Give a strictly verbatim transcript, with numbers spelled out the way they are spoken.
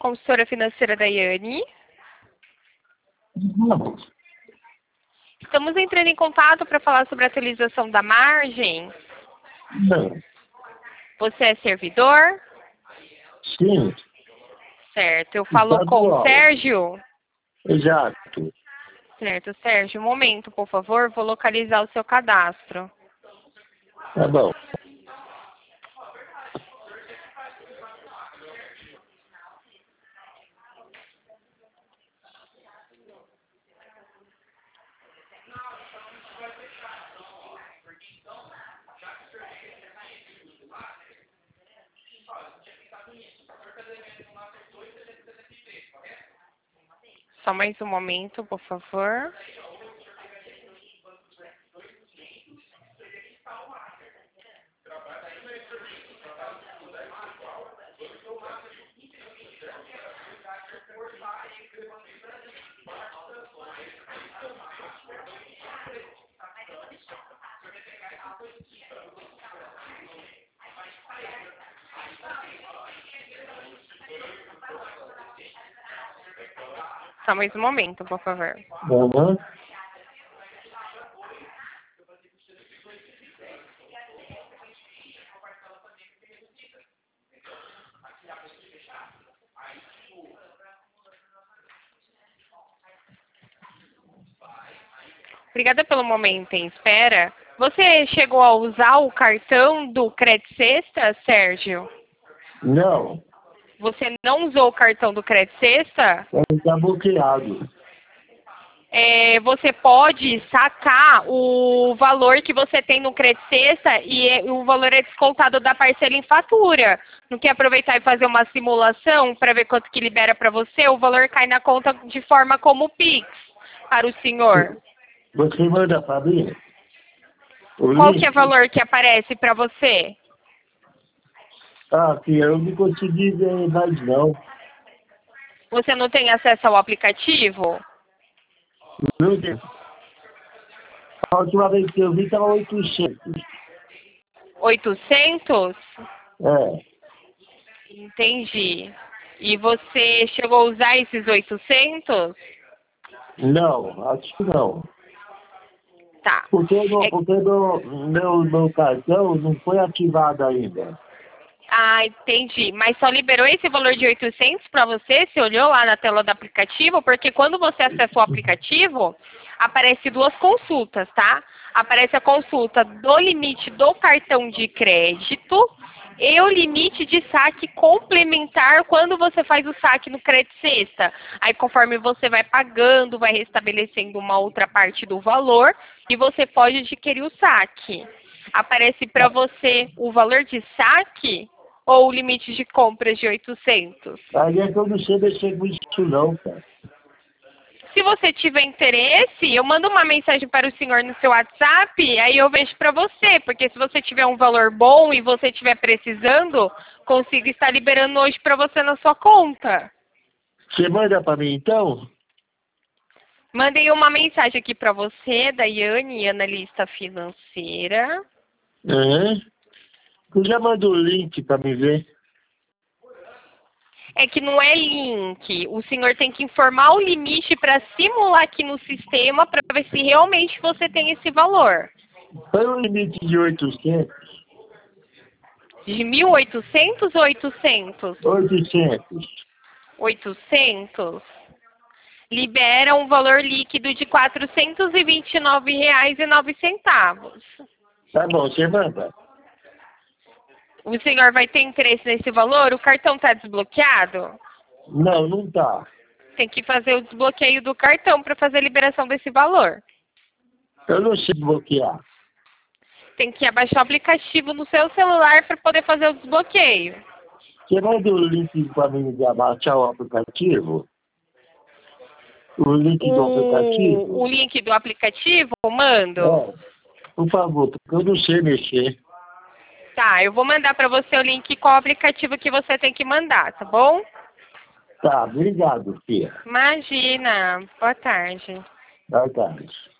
consultora financeira Daiane. Não. Estamos entrando em contato para falar sobre a atualização da margem. Não. Você é servidor? Sim. Certo. Eu falo com o Estadual. Sérgio? Exato. Certo, Sérgio. Um momento, por favor. Vou localizar o seu cadastro. Tá bom. Só mais um momento, por favor. Só mais um momento, por favor. Uhum. Obrigada pelo momento em espera. Você chegou a usar o cartão do Credit Sexta, Sérgio? Não. Você não usou o cartão do Credit Sexta? Ele está bloqueado. É, você pode sacar o valor que você tem no Credit Sexta e é- o valor é descontado da parcela em fatura. Não quer aproveitar e fazer uma simulação para ver quanto que libera para você? O valor cai na conta de forma como Pix para o senhor. Você manda para mim? O Qual link? que é o valor que aparece para você? Ah, filha, eu não consegui ver mais não. Você não tem acesso ao aplicativo? Meu Deus. A última vez que eu vi estava oitocentos. oitocentos? É. Entendi. E você chegou a usar esses oitocentos? Não, acho que não. Tá. Porque, no, É- porque no, meu, meu cartão não foi ativado ainda. Ah, entendi. Mas só liberou esse valor de oitocentos para você? Você olhou lá na tela do aplicativo? Porque quando você acessa o aplicativo, aparece duas consultas, tá? Aparece a consulta do limite do cartão de crédito e o limite de saque complementar quando você faz o saque no Credit Sexta. Aí, conforme você vai pagando, vai restabelecendo uma outra parte do valor e você pode adquirir o saque. Aparece para você o valor de saque ou o limite de compras de oitocentos? Aí é que eu não sei mexer com isso não, cara. Se você tiver interesse, eu mando uma mensagem para o senhor no seu WhatsApp, aí eu vejo para você, porque se você tiver um valor bom e você estiver precisando, consigo estar liberando hoje para você na sua conta. Você manda para mim então? Mandei uma mensagem aqui para você, Daiane, analista financeira. É. Eu já mando o link para me ver. É que não é link. O senhor tem que informar o limite para simular aqui no sistema para ver se realmente você tem esse valor. Foi um limite de oitocentos. De mil e oitocentos ou oitocentos? oitocentos. oitocentos. Libera um valor líquido de quatrocentos e vinte e nove reais e nove centavos. Tá bom, você manda. O senhor vai ter interesse nesse valor? O cartão está desbloqueado? Não, não tá. Tem que fazer o desbloqueio do cartão para fazer a liberação desse valor. Eu não sei bloquear. Tem que abaixar o aplicativo no seu celular para poder fazer o desbloqueio. Você manda o link para mim de abaixar o aplicativo? O link do aplicativo? O, o link do aplicativo, mando? É. Por favor, porque eu não sei mexer. Tá, eu vou mandar para você o link com o aplicativo que você tem que mandar, tá bom? Tá, obrigado, filha. Imagina. Boa tarde. Boa tarde.